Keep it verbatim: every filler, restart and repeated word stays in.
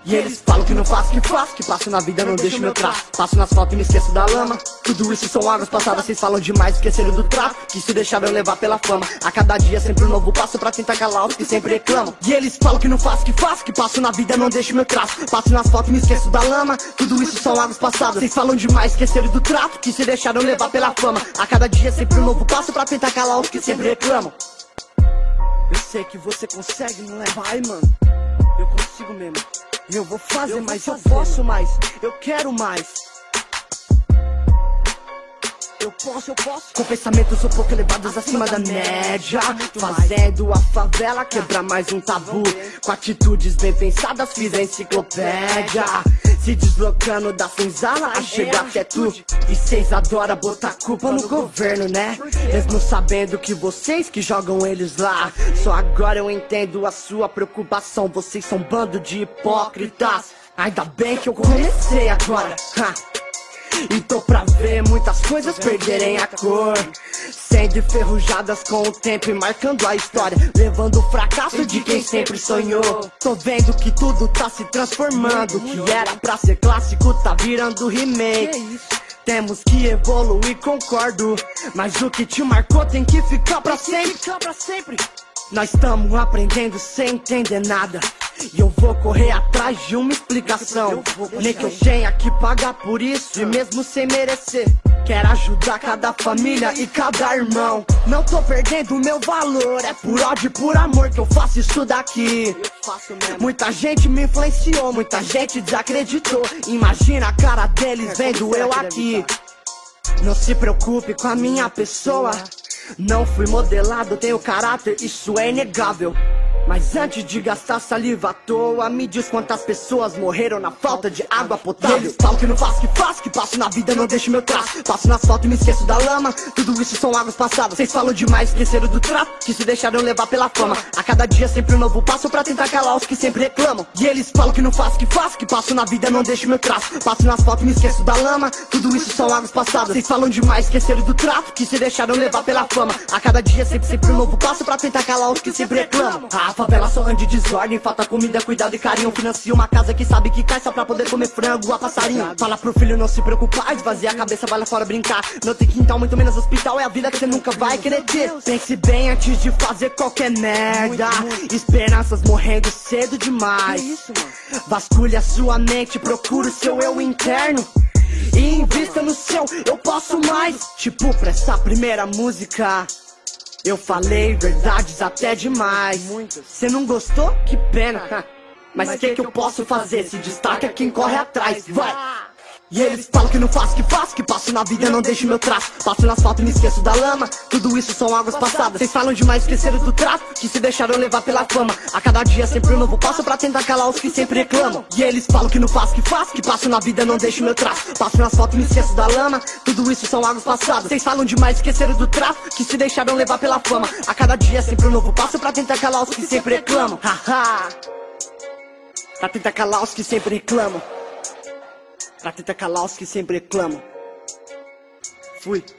E eles falam que não faço, que faço, que passo na vida, não deixo meu traço. Passo nas fotos e me esqueço da lama. Tudo isso são águas passadas, vocês falam demais, esqueceram do trato, que se deixaram levar pela fama. A cada dia sempre um novo passo pra tentar calar os que sempre reclamam. E eles falam que não faço, que faço, que passo na vida, não deixo meu traço. Passo nas fotos e me esqueço da lama. Tudo isso são águas passadas, vocês falam demais, esqueceram do trato, que se deixaram levar pela fama. A cada dia sempre um novo passo pra tentar calar os que sempre reclamam. Eu sei que você consegue, não é? Vai, mano, eu consigo mesmo. Eu vou fazer eu mais, vou fazer, eu posso mano. mais, eu quero mais. Eu posso, eu posso. Com pensamentos um pouco elevados acima da média, fazendo a favela quebrar mais um tabu. Com atitudes bem pensadas fiz a enciclopédia, se deslocando da senzala a chegar até tu. E cês adoram botar culpa no governo, né? Mesmo sabendo que vocês que jogam eles lá. Só agora eu entendo a sua preocupação. Vocês são um bando de hipócritas. Ainda bem que eu comecei agora, ha. E tô pra ver muitas coisas perderem a cor, sendo enferrujadas com o tempo e marcando a história, levando o fracasso de quem sempre sonhou. Tô vendo que tudo tá se transformando, que era pra ser clássico tá virando remake. Temos que evoluir, concordo, mas o que te marcou tem que ficar pra sempre. Nós estamos aprendendo sem entender nada, e eu vou correr atrás de uma explicação. Nem que eu tenha que pagar por isso, e mesmo sem merecer, quero ajudar cada família e cada irmão. Não tô perdendo meu valor, é por ódio e por amor que eu faço isso daqui. Muita gente me influenciou, muita gente desacreditou. Imagina a cara deles vendo eu aqui. Não se preocupe com a minha pessoa, não fui modelado, tenho caráter, isso é inegável. Mas antes de gastar saliva à toa, me diz quantas pessoas morreram na falta de água potável. Eles falam que não faço, que faço, que passo na vida, não deixo meu traço. Passo nas fotos e me esqueço da lama. Tudo isso são águas passadas, vocês falam demais, esqueceram do trato, que se deixaram levar pela fama. A cada dia sempre um novo passo pra tentar calar os que sempre reclamam. E eles falam que não faço, que faço, que passo na vida, não deixo meu traço. Passo nas fotos e me esqueço da lama. Tudo isso são águas passadas, vocês falam demais, esqueceram do trato, que se deixaram levar pela fama. A cada dia sempre, sempre um novo passo pra tentar calar os que sempre reclamam. A favela só anda de desordem, falta comida, cuidado e carinho. Financia uma casa que sabe que cai só pra poder comer frango a passarinho. Fala pro filho não se preocupar, esvazia a cabeça, vai lá fora brincar. Não tem quintal, muito menos hospital, é a vida que você nunca vai querer ter. Pense bem antes de fazer qualquer merda. Esperanças morrendo cedo demais. Vasculhe a sua mente, procura o seu eu interno e invista no seu eu posso mais. Tipo, pra essa primeira música eu falei verdades até demais. Cê não gostou? Que pena. Mas o que que eu posso fazer? Se destaca quem corre atrás. Vai! E eles falam que não faço, que faço, que passo na vida, não deixo meu traço. Passo nas fotos e me esqueço da lama. Tudo isso são águas passadas, vocês falam demais, esqueceram do trato, que se deixaram levar pela fama. A cada dia sempre um novo passo pra tentar calar os que sempre reclamam. E eles falam que não faço, que faço, que passo na vida, não deixo meu traço. Passo nas fotos e me esqueço da lama. Tudo isso são águas passadas, vocês falam demais, esqueceram do trato, que se deixaram levar pela fama. A cada dia sempre um novo passo pra tentar calar os que sempre reclamam. Haha, pra tentar calar os que sempre reclamam. Pra tentar calar os que sempre reclamam. Fui.